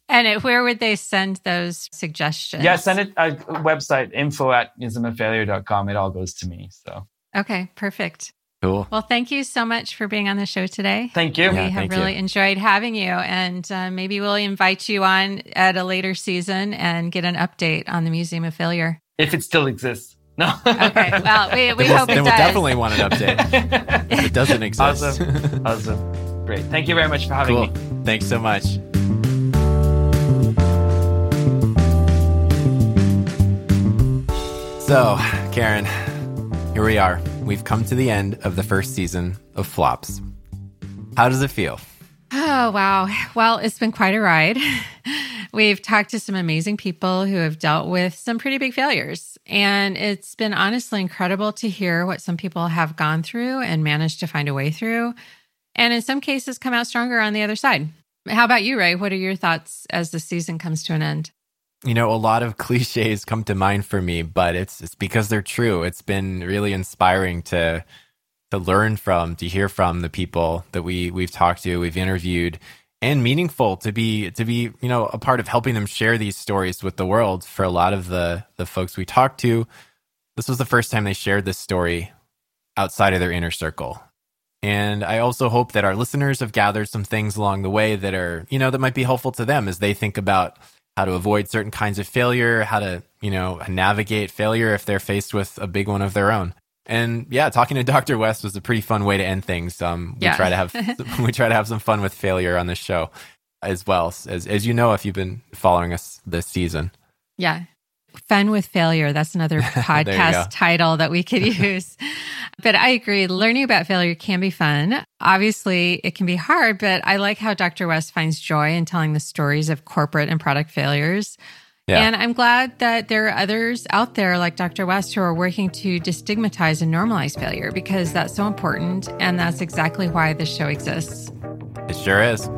And it, where would they send those suggestions? Yeah, send it a website, info at museum of failure dot com. It all goes to me. So okay, perfect. Cool. Well, thank you so much for being on the show today. Thank you. We Yeah, have thank really you. enjoyed having you, and uh, maybe we'll invite you on at a later season and get an update on the Museum of Failure. If it still exists. No. Okay. Well, we, we Then we'll, hope it then does. we'll definitely want an update. If it doesn't exist. Awesome. Awesome. Great. Thank you very much for having Cool. me. Thanks so much. So, Karen, here we are. We've come to the end of the first season of Flops. How does it feel? Oh, wow. Well, it's been quite a ride. We've talked to some amazing people who have dealt with some pretty big failures. And it's been honestly incredible to hear what some people have gone through and managed to find a way through. And in some cases, come out stronger on the other side. How about you, Ray? What are your thoughts as the season comes to an end? You know, a lot of cliches come to mind for me, but it's it's because they're true. It's been really inspiring to to learn from, to hear from the people that we we've talked to, we've interviewed, and meaningful to be to be, you know, a part of helping them share these stories with the world. For a lot of the the folks we talked to, this was the first time they shared this story outside of their inner circle. And I also hope that our listeners have gathered some things along the way that are, you know, that might be helpful to them as they think about how to avoid certain kinds of failure, how to, you know, navigate failure if they're faced with a big one of their own. And yeah, talking to Doctor West was a pretty fun way to end things. Um, we Yeah. try to have we try to have some fun with failure on this show as well, as as you know if you've been following us this season. Yeah. Fun with Failure. That's another go. podcast title that we could use. But I agree. Learning about failure can be fun. Obviously, it can be hard, but I like how Doctor West finds joy in telling the stories of corporate and product failures. Yeah. And I'm glad that there are others out there like Doctor West who are working to destigmatize and normalize failure, because that's so important. And that's exactly why this show exists. It sure is.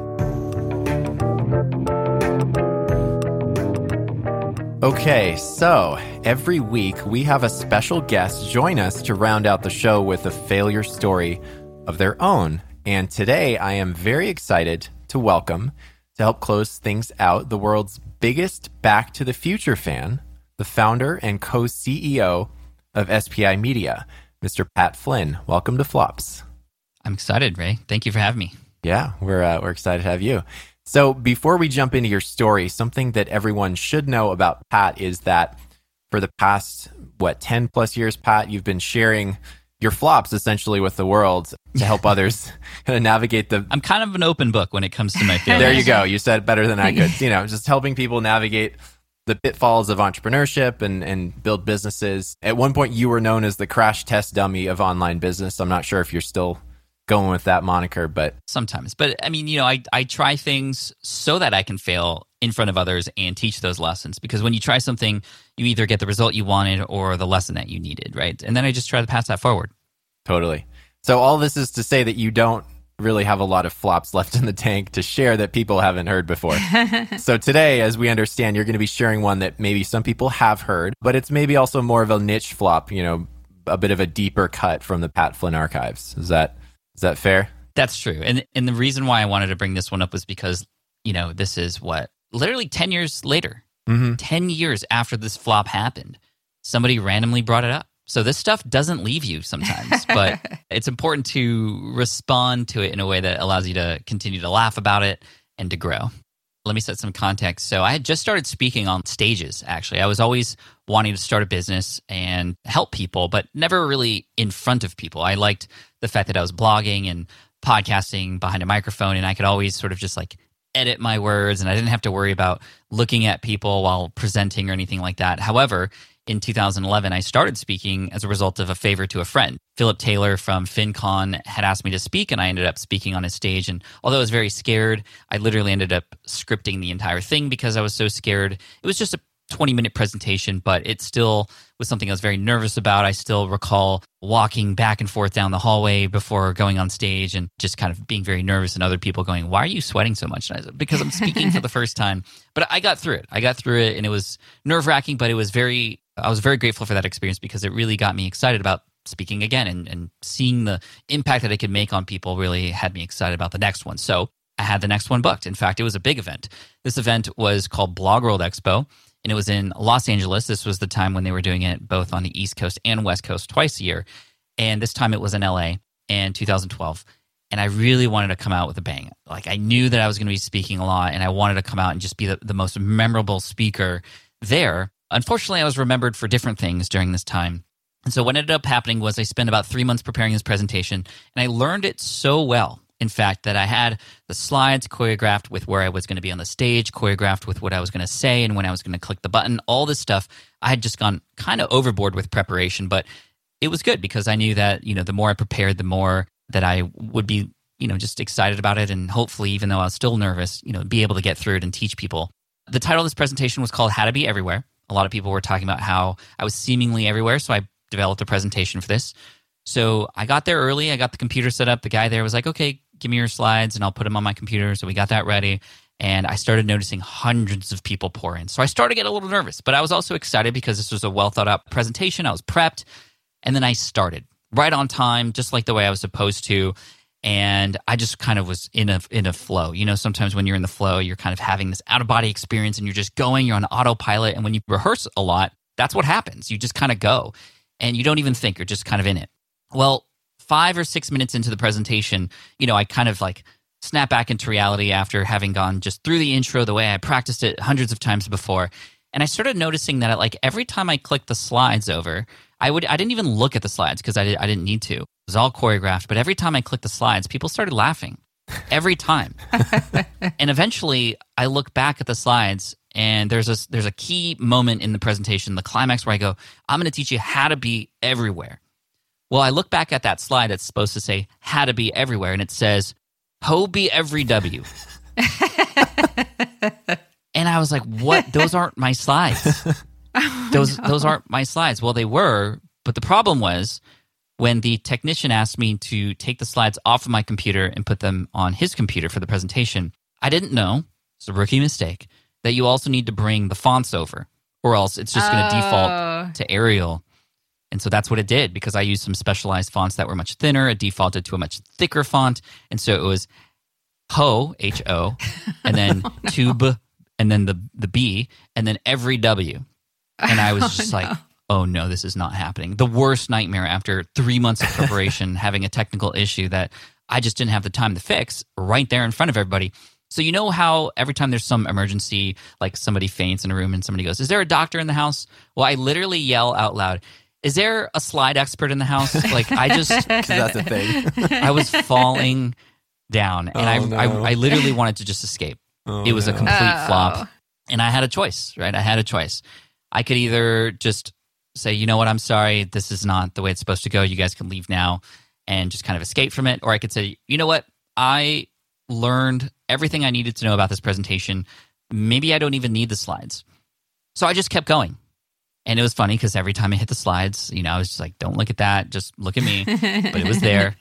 Okay, so every week we have a special guest join us to round out the show with a failure story of their own. And today I am very excited to welcome, to help close things out, the world's biggest Back to the Future fan, the founder and co-C E O of S P I Media, Mister Pat Flynn. Welcome to Flops. I'm excited, Ray. Thank you for having me. Yeah, we're uh, we're excited to have you. So before we jump into your story, something that everyone should know about Pat is that for the past, what, ten plus years, Pat, you've been sharing your flops essentially with the world to help others kind of navigate the... I'm kind of an open book when it comes to my failures. There you go. You said it better than I could. You know, just helping people navigate the pitfalls of entrepreneurship and, and build businesses. At one point, you were known as the crash test dummy of online business. I'm not sure if you're still going with that moniker, but Sometimes. But I mean, you know, I, I try things so that I can fail in front of others and teach those lessons. Because when you try something, you either get the result you wanted or the lesson that you needed, right? And then I just try to pass that forward. Totally. So all this is to say that you don't really have a lot of flops left in the tank to share that people haven't heard before. So today, as we understand, you're going to be sharing one that maybe some people have heard, but it's maybe also more of a niche flop, you know, a bit of a deeper cut from the Pat Flynn archives. Is that is that fair? That's true. And and the reason why I wanted to bring this one up was because, you know, this is what, literally ten years later, Mm-hmm. ten years after this flop happened, somebody randomly brought it up. So this stuff doesn't leave you sometimes, but it's important to respond to it in a way that allows you to continue to laugh about it and to grow. Let me set some context. So I had just started speaking on stages, actually. I was always wanting to start a business and help people, but never really in front of people. I liked the fact that I was blogging and podcasting behind a microphone, and I could always sort of just like edit my words, and I didn't have to worry about looking at people while presenting or anything like that. However, in two thousand eleven, I started speaking as a result of a favor to a friend. Philip Taylor from FinCon had asked me to speak, and I ended up speaking on his stage. And although I was very scared, I literally ended up scripting the entire thing because I was so scared. It was just a twenty-minute presentation, but it still was something I was very nervous about. I still recall walking back and forth down the hallway before going on stage and just kind of being very nervous, and other people going, "Why are you sweating so much?" And I said, "Because I'm speaking for the first time." But I got through it. I got through it, and it was nerve-wracking, but it was very, I was very grateful for that experience because it really got me excited about speaking again, and, and seeing the impact that I could make on people really had me excited about the next one. So I had the next one booked. In fact, it was a big event. This event was called Blog World Expo, and it was in Los Angeles. This was the time when they were doing it both on the East Coast and West Coast twice a year. And this time it was in L A in two thousand twelve. And I really wanted to come out with a bang. Like, I knew that I was going to be speaking a lot, and I wanted to come out and just be the, the most memorable speaker there. Unfortunately, I was remembered for different things during this time. And so what ended up happening was I spent about three months preparing this presentation, and I learned it so well, in fact, that I had the slides choreographed with where I was going to be on the stage, choreographed with what I was going to say and when I was going to click the button, all this stuff. I had just gone kind of overboard with preparation, but it was good because I knew that, you know, the more I prepared, the more that I would be, you know, just excited about it, and hopefully, even though I was still nervous, you know, be able to get through it and teach people. The title of this presentation was called How to Be Everywhere. A lot of people were talking about how I was seemingly everywhere, so I developed a presentation for this. So I got there early. I got the computer set up. The guy there was like, okay, give me your slides and I'll put them on my computer. So we got that ready, and I started noticing hundreds of people pour in. So I started to get a little nervous, but I was also excited because this was a well thought out presentation. I was prepped, and then I started right on time, just like the way I was supposed to. And I just kind of was in a in a flow. You know, sometimes when you're in the flow, you're kind of having this out-of-body experience and you're just going, you're on autopilot. And when you rehearse a lot, that's what happens. You just kind of go and you don't even think, you're just kind of in it. Well, five or six minutes into the presentation, you know, I kind of like snap back into reality after having gone just through the intro the way I practiced it hundreds of times before. And I started noticing that like every time I clicked the slides over, I would I didn't even look at the slides because I, did, I didn't need to. It was all choreographed. But every time I clicked the slides, people started laughing. Every time. And eventually, I look back at the slides, and there's a, there's a key moment in the presentation, the climax, where I go, I'm going to teach you how to be everywhere. Well, I look back at that slide that's supposed to say how to be everywhere, and it says, Ho be every W. And I was like, what? Those aren't my slides. Oh, those no. those aren't my slides. Well, they were, but the problem was when the technician asked me to take the slides off of my computer and put them on his computer for the presentation, I didn't know, it's a rookie mistake, that you also need to bring the fonts over, or else it's just going to Oh. default to Arial. And so that's what it did, because I used some specialized fonts that were much thinner. It defaulted to a much thicker font. And so it was Ho, H O, and then Oh, no. Tube, and then the, the B, and then every W. And I was just Oh, like, no. oh no, this is not happening. The worst nightmare after three months of preparation, having a technical issue that I just didn't have the time to fix right there in front of everybody. So you know how every time there's some emergency, like somebody faints in a room and somebody goes, is there a doctor in the house? Well, I literally yell out loud, is there a slide expert in the house? Like I just, 'Cause that's a thing. I was falling down, and Oh, no. I, I I literally wanted to just escape. Oh, It was a no. complete Oh. flop. And I had a choice, right? I had a choice. I could either just say, you know what, I'm sorry, this is not the way it's supposed to go. You guys can leave now and just kind of escape from it. Or I could say, you know what, I learned everything I needed to know about this presentation. Maybe I don't even need the slides. So I just kept going. And it was funny because every time I hit the slides, you know, I was just like, don't look at that, just look at me. But it was there.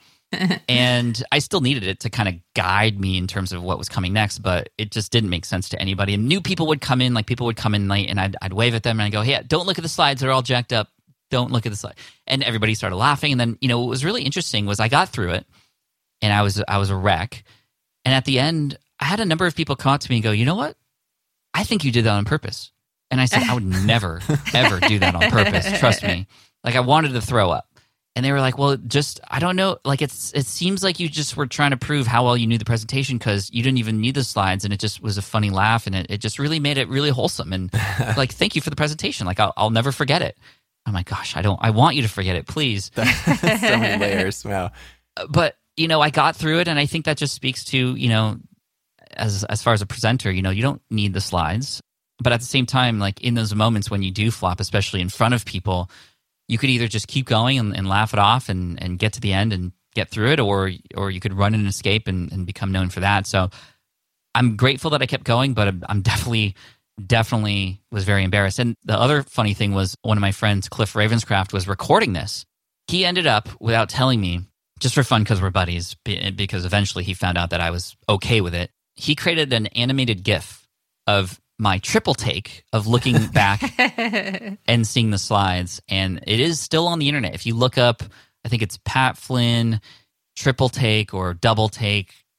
And I still needed it to kind of guide me in terms of what was coming next, but it just didn't make sense to anybody. And new people would come in, like people would come in late, and I'd, I'd wave at them and I'd go, hey, don't look at the slides. They're all jacked up. Don't look at the slide. And everybody started laughing. And then, you know, what was really interesting was I got through it, and I was I was a wreck. And at the end, I had a number of people come up to me and go, you know what? I think you did that on purpose. And I said, I would never, ever do that on purpose. Trust me. Like I wanted to throw up. And they were like, well, just, I don't know. Like, it's it seems like you just were trying to prove how well you knew the presentation because you didn't even need the slides. And it just was a funny laugh. And it, it just really made it really wholesome. And like, thank you for the presentation. Like, I'll, I'll never forget it. I'm like, gosh, I don't, I want you to forget it, please. So many layers. Wow. But, you know, I got through it. And I think that just speaks to, you know, as as far as a presenter, you know, you don't need the slides. But at the same time, like in those moments when you do flop, especially in front of people, you could either just keep going and, and laugh it off and, and get to the end and get through it, or or you could run and escape and, and become known for that. So I'm grateful that I kept going, but I'm, I'm definitely, definitely was very embarrassed. And the other funny thing was one of my friends, Cliff Ravenscraft, was recording this. He ended up, without telling me, just for fun because we're buddies, because eventually he found out that I was okay with it, he created an animated GIF of my triple take of looking back and seeing the slides. And it is still on the internet. If you look up, I think it's Pat Flynn triple take or double take,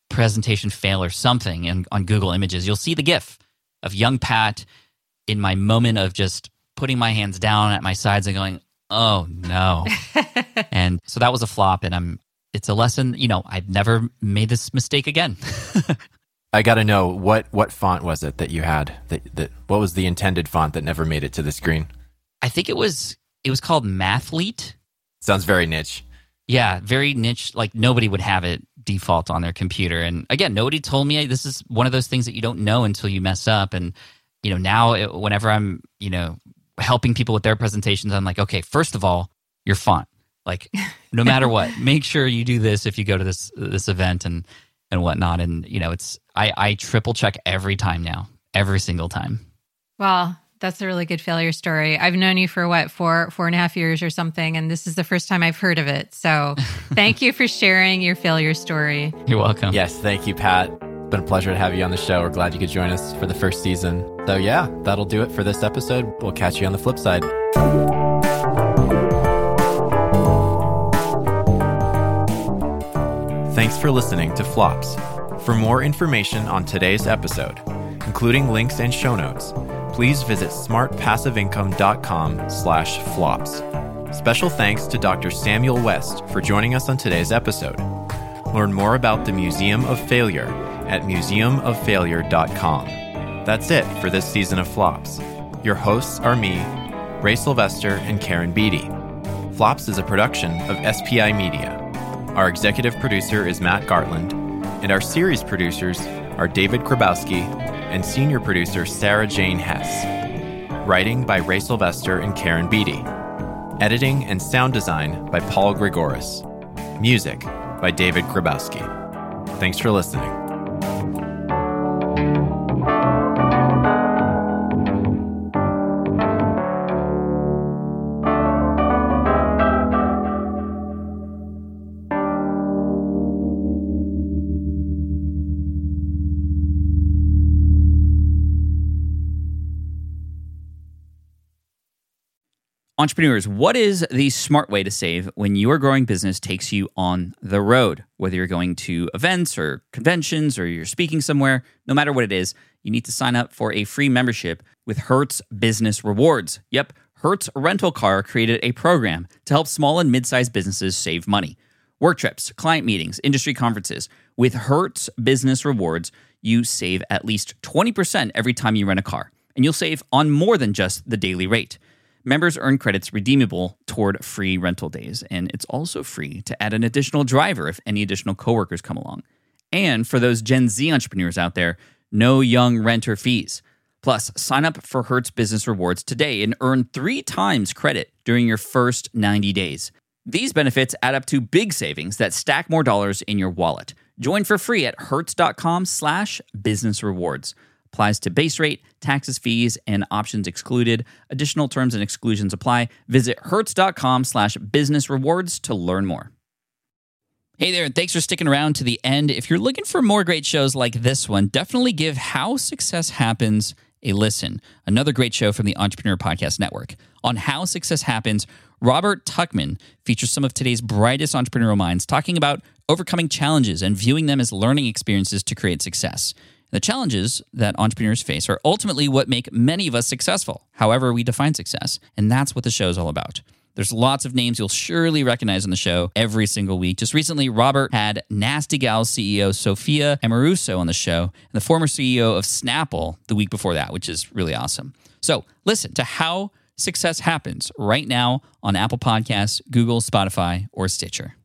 presentation fail or something and on Google Images, you'll see the GIF of young Pat in my moment of just putting my hands down at my sides and going, oh no. And so that was a flop, and I'm it's a lesson, you know, I've never made this mistake again. I got to know, what what font was it that you had? That, that what was the intended font that never made it to the screen? I think it was it was called Mathlete. Sounds very niche. Yeah, very niche. Like nobody would have it default on their computer. And again, nobody told me. This is one of those things that you don't know until you mess up. And you know, now it, whenever I'm, you know, helping people with their presentations, I'm like, okay, first of all, your font. Like, no matter what, make sure you do this if you go to this this event and and whatnot. And you know, it's I I triple check every time now, every single time. Well, that's a really good failure story. I've known you for what, four, four and a half years or something, and this is the first time I've heard of it. So thank you for sharing your failure story. You're welcome. Yes, thank you, Pat. It's been a pleasure to have you on the show. We're glad you could join us for the first season. So yeah, that'll do it for this episode. We'll catch you on the flip side. Thanks for listening to Flops. For more information on today's episode, including links and show notes, please visit smartpassiveincome.com slash flops. Special thanks to Doctor Samuel West for joining us on today's episode. Learn more about the Museum of Failure at museum of failure dot com. That's it for this season of Flops. Your hosts are me, Ray Sylvester, and Karen Beatty. Flops is a production of S P I Media. Our executive producer is Matt Gartland, and our series producers are David Grabowski and senior producer Sarah Jane Hess. Writing by Ray Sylvester and Karen Beatty. Editing and sound design by Paul Gregoris. Music by David Grabowski. Thanks for listening. Entrepreneurs, what is the smart way to save when your growing business takes you on the road? Whether you're going to events or conventions or you're speaking somewhere, no matter what it is, you need to sign up for a free membership with Hertz Business Rewards. Yep, Hertz Rental Car created a program to help small and mid-sized businesses save money. Work trips, client meetings, industry conferences. With Hertz Business Rewards, you save at least twenty percent every time you rent a car, and you'll save on more than just the daily rate. Members earn credits redeemable toward free rental days, and it's also free to add an additional driver if any additional coworkers come along. And for those Gen Z entrepreneurs out there, no young renter fees. Plus, sign up for Hertz Business Rewards today and earn three times credit during your first ninety days. These benefits add up to big savings that stack more dollars in your wallet. Join for free at hertz.com slash business rewards. Applies to base rate, taxes, fees, and options excluded. Additional terms and exclusions apply. Visit hertz.com slash business rewards to learn more. Hey there, and thanks for sticking around to the end. If you're looking for more great shows like this one, definitely give How Success Happens a listen. Another great show from the Entrepreneur Podcast Network. On How Success Happens, Robert Tuchman features some of today's brightest entrepreneurial minds talking about overcoming challenges and viewing them as learning experiences to create success. The challenges that entrepreneurs face are ultimately what make many of us successful, however we define success, and that's what the show is all about. There's lots of names you'll surely recognize on the show every single week. Just recently, Robert had Nasty Gal's C E O Sophia Amoruso on the show, and the former C E O of Snapple the week before that, which is really awesome. So listen to How Success Happens right now on Apple Podcasts, Google, Spotify, or Stitcher.